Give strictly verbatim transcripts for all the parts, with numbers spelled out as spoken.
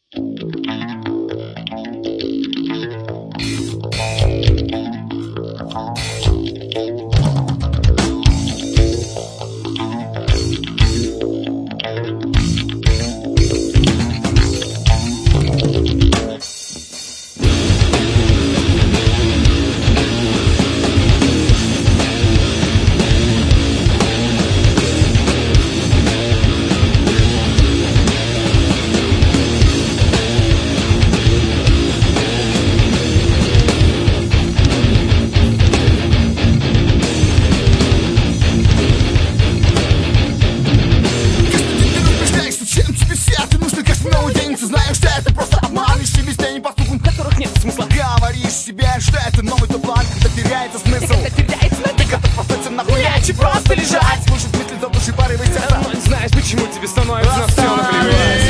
Себе, что это новый тот план, когда теряется смысл. Когда теряется смысл, ты готов остаться нахуять и просто лежать, слушать мысли до души, порывы сердца. Но не знаешь, почему тебе становится на все наплевать.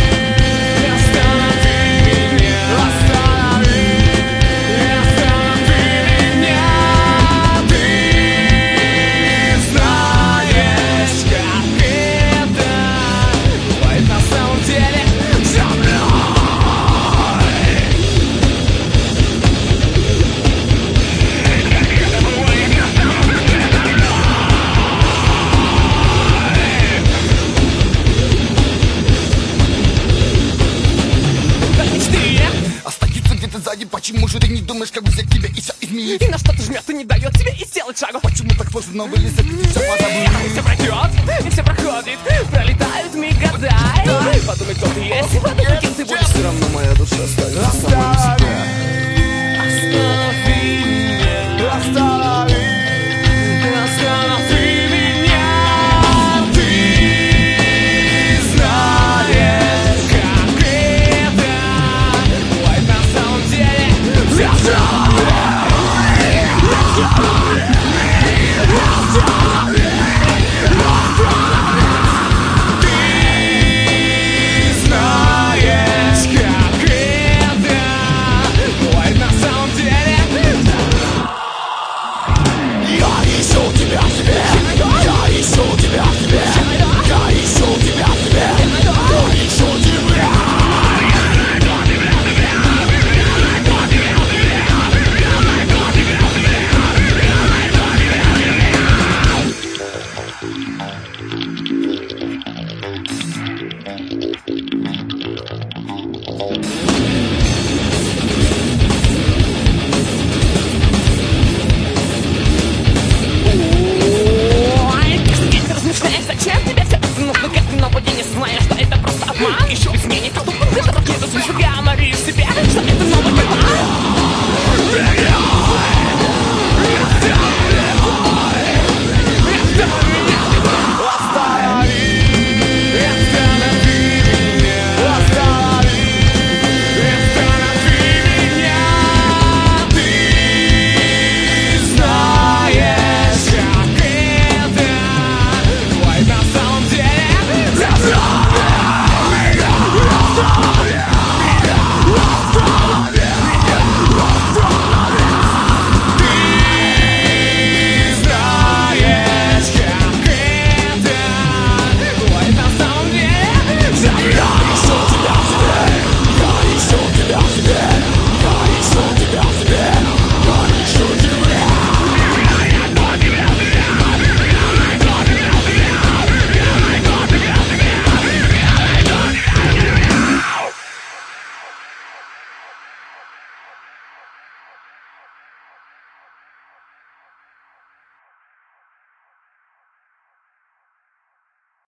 Сзади, почему же ты не думаешь, как взять тебя и все изменить? И на что-то жмет и не дает тебе и сделать шагу. Почему так поздно вылезать, и все позабыть? И все пройдет, и все проходит, пролетают миг года. Подумай, кто ты есть, подумай, кем ты будешь. Все равно моя душа остается.